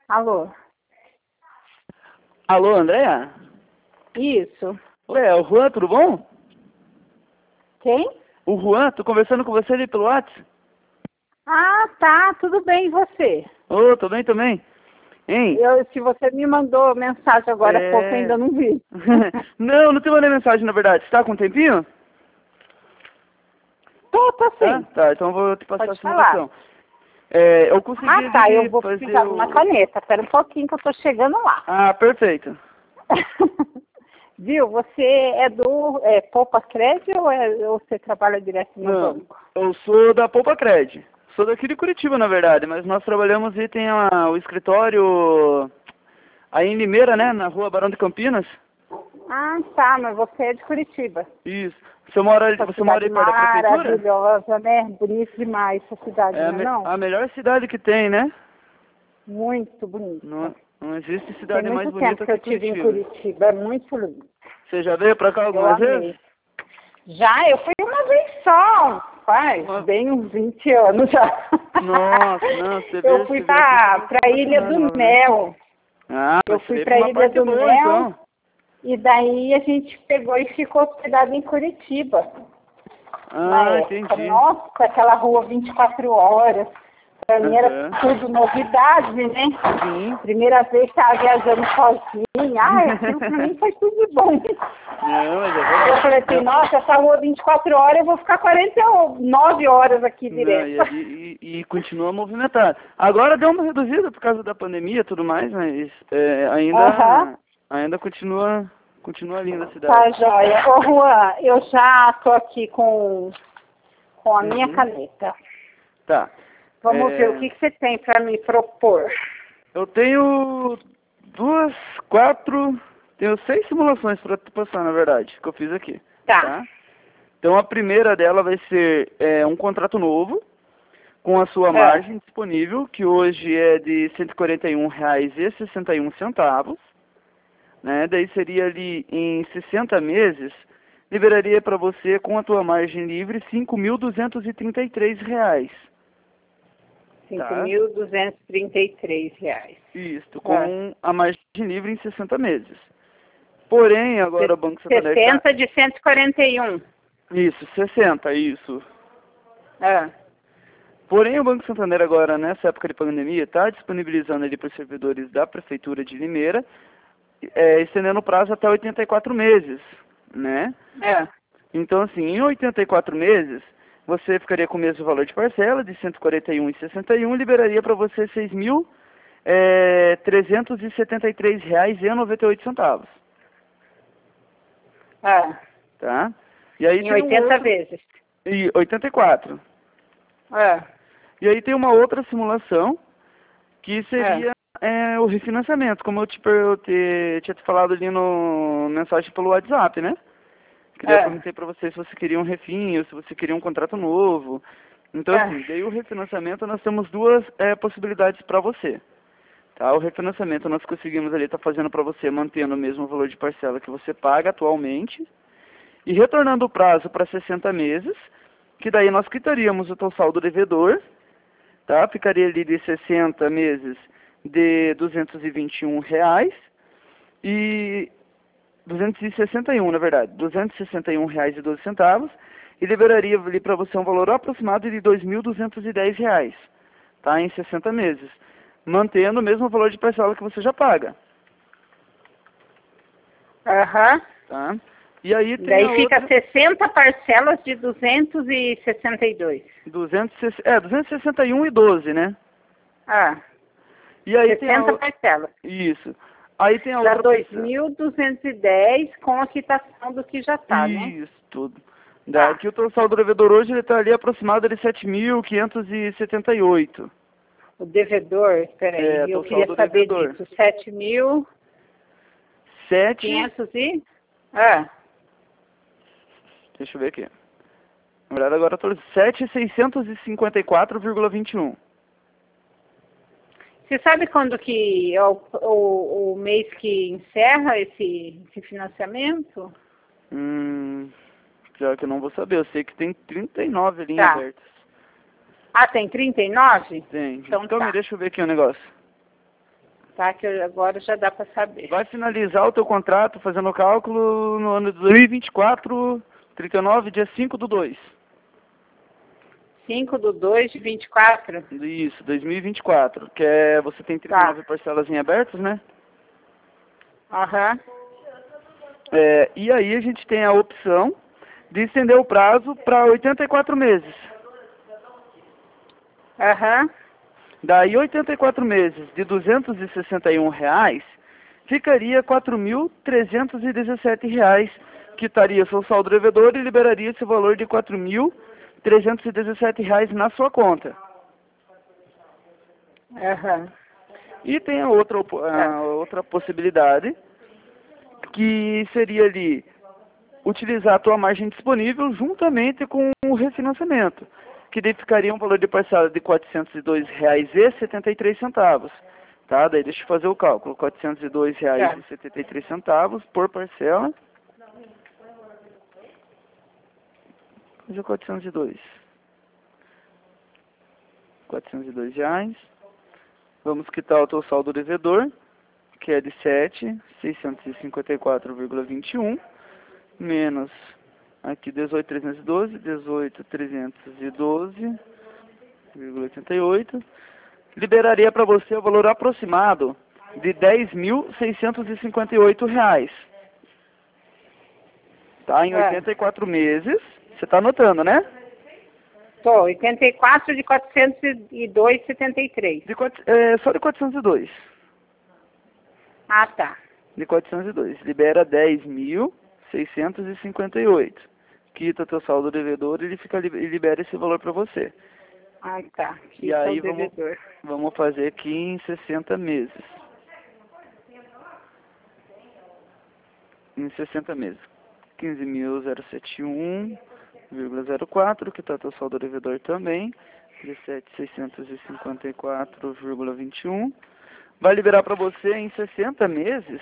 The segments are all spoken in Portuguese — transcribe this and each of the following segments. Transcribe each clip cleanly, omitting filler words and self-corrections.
Alô? Alô, Andréa? Isso. Oi, é o Juan, tudo bom? Quem? O Juan, tô conversando com você ali pelo WhatsApp. Ah, tá, tudo bem, e você? Ô, tô bem também. Hein? Se você me mandou mensagem agora há pouco, eu ainda não vi. Não te mandei mensagem, na verdade. Você tá com um tempinho? Tô sim. Tá, então eu vou te passar Pode a falar. simulação. Eu consegui Ah, tá, eu ali vou fazer precisar de uma caneta. Espera um pouquinho que eu tô chegando lá. Ah, perfeito. Viu, você é do Poupa Cred ou você trabalha direto no Não, banco? eu sou da Poupa Cred. Sou daqui de Curitiba, na verdade, mas nós trabalhamos e tem o escritório aí em Limeira, né, na rua Barão de Campinas. Ah, tá, mas você é de Curitiba. Isso. Você mora aí perto da prefeitura? Maravilhosa, né? Bonito demais essa cidade, É não? a melhor cidade que tem, né? Muito bonita. Não existe Tem cidade mais muito tempo bonita que eu que tive em Curitiba. Curitiba, é muito lindo. Você já veio pra cá Eu algumas amei. vezes? Já, eu fui uma vez só, faz bem uns 20 anos já. Nossa, não, você Eu veio, fui você veio aqui, você vai pra se Ilha apaixonar de do uma vez. Mel. Ah, Eu mas você fui veio pra pra uma Ilha parte do boa, Mel então. e daí a gente pegou e ficou hospedado em Curitiba. Na Ah, época. entendi. Nossa, aquela rua 24 horas. Pra mim era Aham. tudo novidade, né? Sim. Primeira vez que estava viajando sozinha. Ah, aquilo pra mim foi tudo de bom. Não, mas é Eu verdade. falei assim, nossa, essa rua 24 horas, eu vou ficar 49 horas aqui Não, direto. e continua movimentado. Agora deu uma reduzida por causa da pandemia e tudo mais, mas Aham, ainda continua linda a tá cidade. joia. Ô Juan, eu já tô aqui com a minha Uhum. caneta. Tá. Vamos ver o que você tem para me propor. Eu tenho tenho 6 simulações para te passar, na verdade, que eu fiz aqui. Tá. Tá? Então a primeira dela vai ser um contrato novo, com a sua É. margem disponível, que hoje é de R$ 141,61, né? Daí seria ali em 60 meses, liberaria para você, com a tua margem livre, R$ 5.233. Tá? R$ 5.233. Isto, É. com a margem livre em 60 meses. Porém, agora o Banco Santander está... 60 de 141. Isso, 60, isso. É. Porém, o Banco Santander agora, nessa época de pandemia, está disponibilizando ali para os servidores da Prefeitura de Limeira, estendendo o prazo até 84 meses, né? É. Então, assim, em 84 meses, você ficaria com o mesmo valor de parcela, de R$ 141,61, e liberaria para você R$ 6.373,98. É. Tá? E aí Em tem um 80 outro... vezes. E 84. É. E aí tem uma outra simulação, que É. seria o refinanciamento, como tinha te falado ali no mensagem pelo WhatsApp, né? Que daí eu É. perguntei para você se você queria um refin ou se você queria um contrato novo. Então, É. assim, daí o refinanciamento nós temos duas possibilidades para você. Tá? O refinanciamento nós conseguimos ali estar fazendo para você mantendo o mesmo valor de parcela que você paga atualmente e retornando o prazo para 60 meses, que daí nós quitaríamos o teu saldo devedor, tá? Ficaria ali de 60 meses de R$ 221 e 261, na verdade, R$ 261,12 e liberaria ali para você um valor aproximado de R$ 2.210, tá? Em 60 meses, mantendo o mesmo valor de parcela que você já paga, Aham. tá? E aí tem a Daí fica outra 60 parcelas de 262. 261,12, né? Ah, E aí tem 60 parcelas. isso. Aí tem a Dá outra opção. 2.210 com a quitação do que já está, né? Isso, tudo. Tá. Daqui o teu saldo devedor hoje ele está ali aproximado de 7.578. O devedor, espera eu Teu queria saldo saber devedor. disso. 7.500 7, e... Ah, deixa eu ver aqui. Na verdade agora eu tô 7.654,21. você sabe quando que é o mês que encerra esse financiamento? Pior que eu não vou saber, eu sei que tem 39 linhas Tá. abertas. Ah, tem 39? Tem. Então Então tá. deixa eu ver aqui o negócio. tá? Que agora já dá para saber. Vai finalizar o teu contrato fazendo o cálculo no ano de 2024, 39, dia 5/2. 5/2/24? Isso, 2024. Que é, você tem 39 parcelas em abertos, né? Aham. E aí a gente tem a opção de estender o prazo para 84 meses. Aham. Daí 84 meses de R$ 261 ficaria R$ 4.317, que estaria seu saldo devedor e liberaria esse valor de R$ 4.317 na sua conta. Aham. E tem a outra possibilidade, que seria ali utilizar a tua margem disponível juntamente com o refinanciamento, que daí ficaria um valor de parcela de R$ 402,73, tá? Daí deixa eu fazer o cálculo, R$ 402,73 por parcela. Fazer 402 reais. Vamos quitar o teu saldo devedor, que é de 7.654,21, menos aqui 18.312, 18.312,88, liberaria para você o valor aproximado de R$ 10.658. Tá? Em 84 meses, você está anotando, né? Tô, 84 de 402,73. Só de 402. Ah, tá. De 402. Libera 10.658. Quita teu saldo devedor e ele libera esse valor para você. Ah, tá. E aí vamos fazer aqui em 60 meses. Em 60 meses. 15.071,04, que está teu saldo devedor também. 17.654,21. Vai liberar para você em 60 meses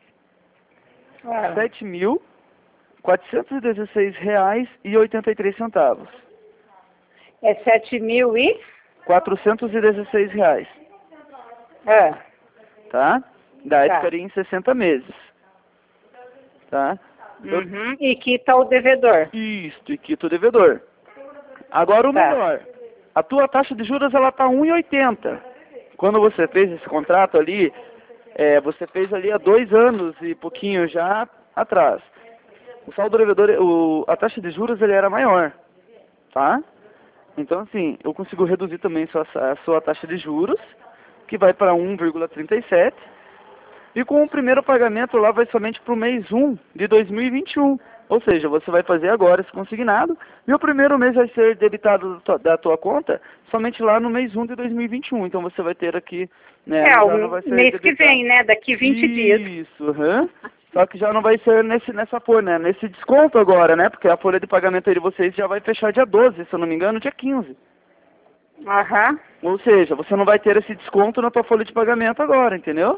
R$ 7.416,83. É 7.000 e? R$ 416. Tá? Daí ficaria em 60 meses. Tá? Uhum. E quita o devedor. Isso, e quita o devedor. Agora o melhor. A tua taxa de juros ela está 1,80. Quando você fez esse contrato ali, você fez ali há 2 anos e pouquinho já atrás. O saldo devedor, a taxa de juros ele era maior, tá? Então assim, eu consigo reduzir também a sua taxa de juros, que vai para 1,37. E com o primeiro pagamento lá vai somente para o mês 1 de 2021. Ou seja, você vai fazer agora esse consignado e o primeiro mês vai ser debitado da tua conta somente lá no mês 1 de 2021. Então você vai ter aqui, né? O mês que vem, né? Daqui 20 dias. Isso, Só que já não vai ser nessa folha, né? Nesse desconto agora, né? Porque a folha de pagamento aí de vocês já vai fechar dia 12, se eu não me engano, dia 15. Aham. Ou seja, você não vai ter esse desconto na tua folha de pagamento agora, entendeu?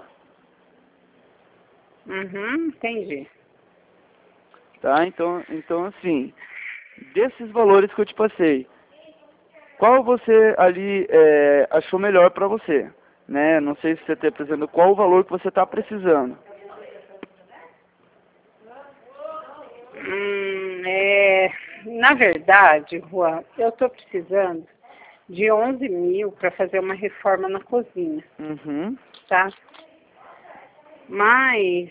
Uhum, entendi. Tá? Então assim, desses valores que eu te passei, qual você ali achou melhor para você? Né? Não sei se você está apresentando qual o valor que você está precisando. Na verdade, Juan, eu estou precisando de 11 mil para fazer uma reforma na cozinha. Uhum. Tá? Mas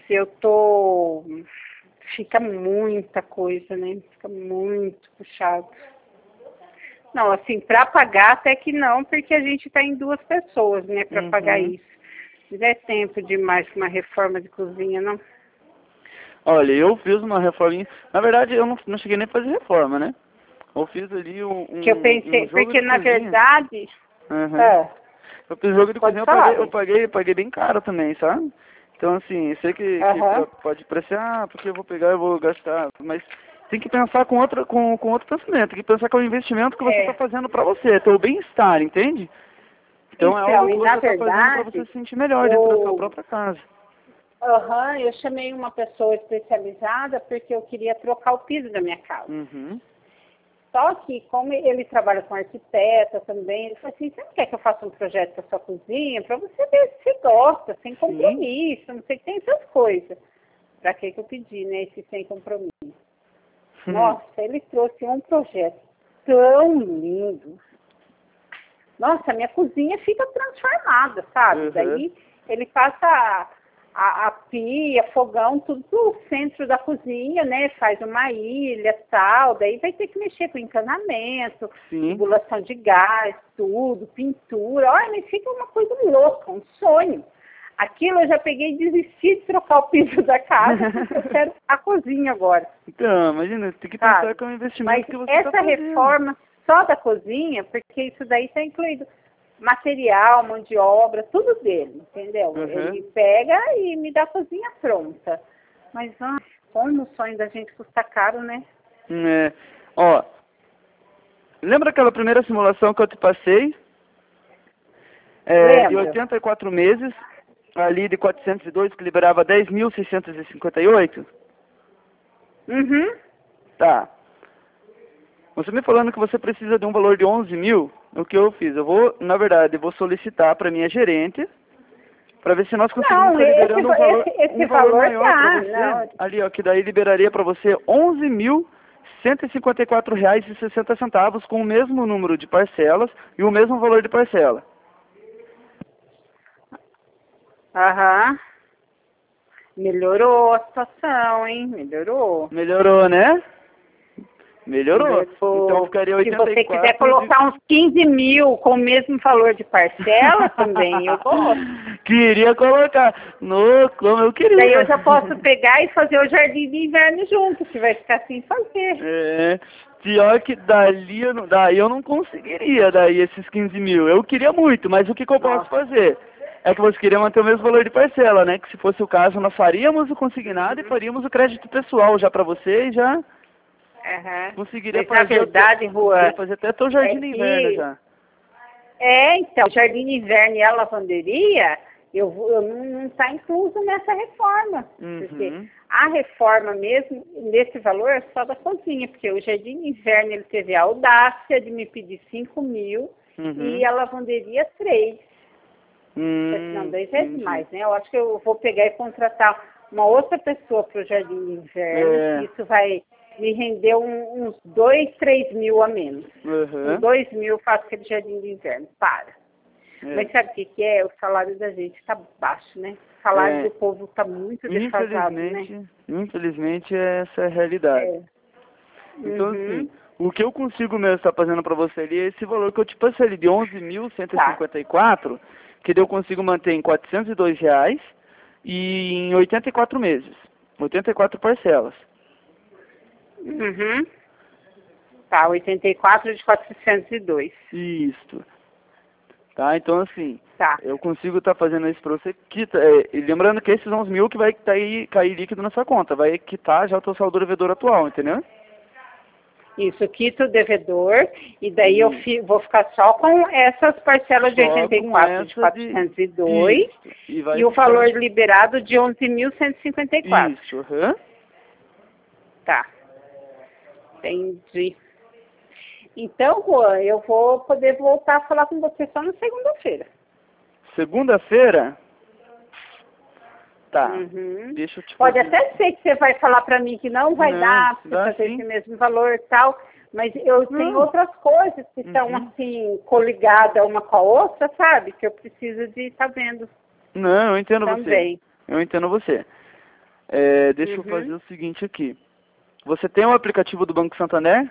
fica muita coisa, né? Fica muito puxado. Não, assim, para pagar até que não, porque a gente está em 2 pessoas, né, para pagar isso. Não é tempo demais para uma reforma de cozinha, não. Olha, eu fiz uma reforma. Na verdade, eu não cheguei nem a fazer reforma, né? Eu fiz ali que eu pensei, porque na verdade... Eu fiz jogo de cozinha, eu paguei bem caro também, sabe? Então, assim, sei que pode parecer, porque eu vou pegar e vou gastar, mas tem que pensar com outro pensamento, tem que pensar que é um investimento que você está fazendo para você, é teu bem-estar, entende? Então é algo que você está fazendo para você se sentir melhor dentro da sua própria casa. Eu chamei uma pessoa especializada porque eu queria trocar o piso da minha casa. Só que, como ele trabalha com arquiteta também, ele falou assim, você não quer que eu faça um projeto para sua cozinha? Para você ver se você gosta, sem compromisso, não sei que tem essas coisas. Para que eu pedi, né, esse sem compromisso? Nossa, ele trouxe um projeto tão lindo. Nossa, minha cozinha fica transformada, sabe? Daí ele passa a pia, fogão, tudo no centro da cozinha, né? Faz uma ilha, tal. Daí vai ter que mexer com encanamento, regulação de gás, tudo, pintura. Olha, mas fica uma coisa louca, um sonho. Aquilo eu já peguei e desisti de trocar o piso da casa, porque eu quero a cozinha agora. Então, imagina, tem que pensar que é um investimento mas que você essa tá fazendo. reforma só da cozinha, porque isso daí está incluído material, mão de obra, tudo dele, entendeu? Ele pega e me dá a cozinha pronta. Mas, como o sonho da gente custa caro, né? Ó, lembra aquela primeira simulação que eu te passei? De 84 meses, ali de 402, que liberava 10.658? Tá. Você me falando que você precisa de um valor de 11 mil, o que eu fiz? Eu vou, na verdade, solicitar para minha gerente, para ver se nós conseguimos estar liberando um valor maior para você. Não. Ali, ó, que daí liberaria para você R$11.154,60 com o mesmo número de parcelas e o mesmo valor de parcela. Melhorou a situação, hein? Melhorou. Melhorou, né? Melhorou. Então ficaria 84. Se você quiser colocar uns 15 mil com o mesmo valor de parcela, também eu gosto. Queria colocar. Como eu queria. Daí eu já posso pegar e fazer o jardim de inverno junto, que vai ficar assim fazer. Pior que daí eu não conseguiria esses 15 mil. Eu queria muito, mas o que eu posso fazer? É que você queria manter o mesmo valor de parcela, né? Que se fosse o caso, nós faríamos o consignado e faríamos o crédito pessoal já para você e já conseguiria fazer. Na verdade, Juan, fazer até teu jardim de inverno já. Então, o jardim de inverno e a lavanderia, eu não está incluso nessa reforma. Porque a reforma mesmo, nesse valor, é só da cozinha, porque o jardim de inverno ele teve a audácia de me pedir 5 mil e a lavanderia 3. Não, 2 vezes mais, né? Eu acho que eu vou pegar e contratar uma outra pessoa para o jardim de inverno. Isso vai me render uns 2, 3 mil a menos. Com 2 mil eu faço aquele jardim de inverno. Mas sabe o que é? O salário da gente está baixo, né? O salário do povo está muito defasado, né? Infelizmente, essa é a realidade. Então, assim, o que eu consigo mesmo estar fazendo para você ali é esse valor que eu te passei ali de 11.154, que eu consigo manter em R$402 e em 84 meses. 84 parcelas. 84 de 402. Isso. Tá, então assim, eu consigo estar fazendo isso para você. E lembrando que esses 11 mil que vai cair líquido na sua conta. Vai quitar já o teu saldo devedor atual, entendeu? Isso, quito o devedor, e daí eu vou ficar só com essas parcelas de 84 de 402 e o valor liberado de 11.154. Isso, Tá. Entendi. Então, Juan, eu vou poder voltar a falar com você só na segunda-feira. Segunda-feira? Tá. Deixa eu te Pode até ser que você vai falar para mim que não vai dar para fazer esse mesmo valor e tal, mas eu tenho outras coisas que estão assim, coligadas uma com a outra, sabe? Que eu preciso de estar vendo. Não, eu entendo também. Eu entendo você. Deixa eu fazer o seguinte aqui. Você tem o aplicativo do Banco Santander?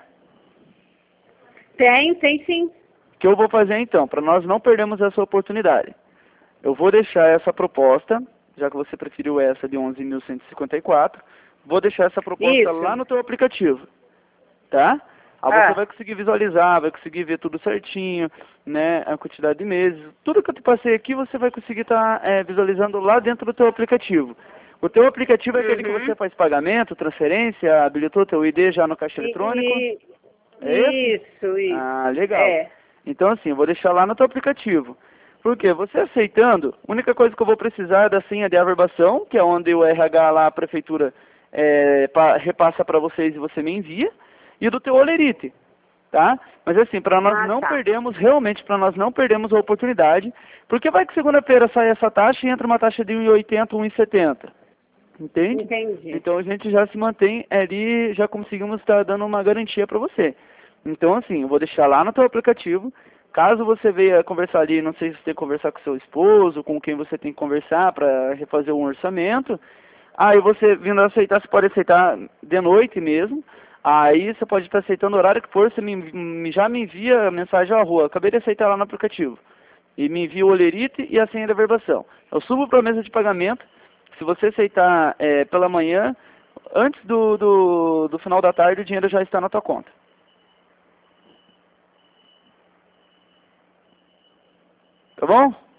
Tem sim. O que eu vou fazer então, para nós não perdermos essa oportunidade? Eu vou deixar essa proposta, já que você preferiu essa de 11.154, vou deixar essa proposta lá no teu aplicativo, tá? Você vai conseguir visualizar, vai conseguir ver tudo certinho, né, a quantidade de meses, tudo que eu te passei aqui você vai conseguir estar visualizando lá dentro do teu aplicativo. O teu aplicativo é aquele que você faz pagamento, transferência, habilitou teu ID já no caixa eletrônico? Isso. Ah, legal. Então assim, eu vou deixar lá no teu aplicativo. Por quê? Você aceitando, a única coisa que eu vou precisar é da senha de averbação, que é onde o RH lá, a prefeitura, repassa para vocês e você me envia, e do teu olerite. tá? Mas assim, para nós não tá. perdermos, realmente para nós não perdermos a oportunidade, porque vai que segunda-feira sai essa taxa e entra uma taxa de 1,80, 1,70. Entende? Entendi. Então a gente já se mantém ali, já conseguimos estar dando uma garantia para você. Então assim, eu vou deixar lá no teu aplicativo. Caso você venha conversar ali, não sei se você tem que conversar com seu esposo, com quem você tem que conversar para refazer um orçamento. Aí você vindo aceitar, você pode aceitar de noite mesmo. Aí você pode estar aceitando o horário que for, você já me envia a mensagem à rua. Acabei de aceitar lá no aplicativo. E me envia o olerite e a senha de verbação. Eu subo para a mesa de pagamento. Se você aceitar pela manhã, antes do final da tarde, o dinheiro já está na tua conta. Tá bom?